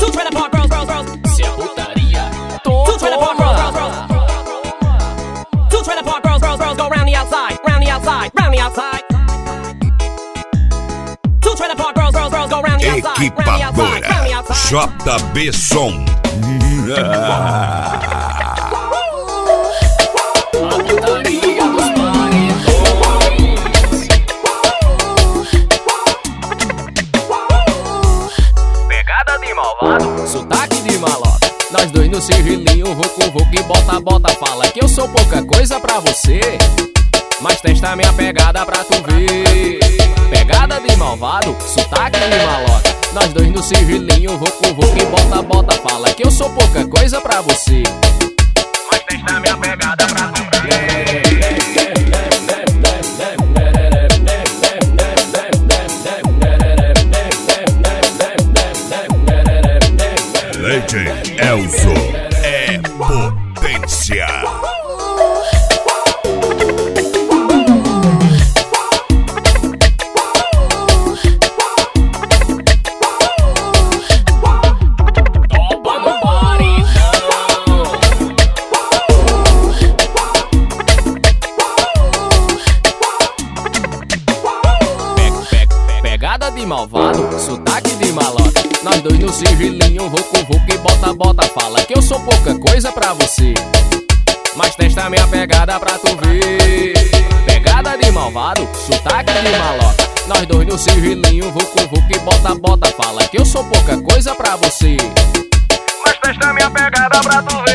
Se é putaria, Two trailer park girls go round the outside, round the outside, round the outside. Two trailer park girls go round the outside, round the outside, round the outside. JB Som. a putaria dos paredões. Pegada de malvado, Sotaque de maloca, nós dois no sigilinho, vucu e bota, fala que eu sou pouca coisa pra você, mas testa minha pegada pra tu ver. Pegada de malvado, sotaque de maloca, nós dois no sigilinho, vucu e bota, fala que eu sou pouca coisa pra você, mas testa minha pegada pra tu ver. Legend Elzo é potência. topa no paredão. Pegada de malvado, sotaque de maloca, nós dois no sigilinho, vucu e bota, fala que eu sou pouca coisa pra você, mas testa minha pegada pra tu ver. Pegada de malvado, sotaque de maloca, nós dois no sigilinho, vucu e bota, fala que eu sou pouca coisa pra você, Mas testa minha pegada pra tu ver.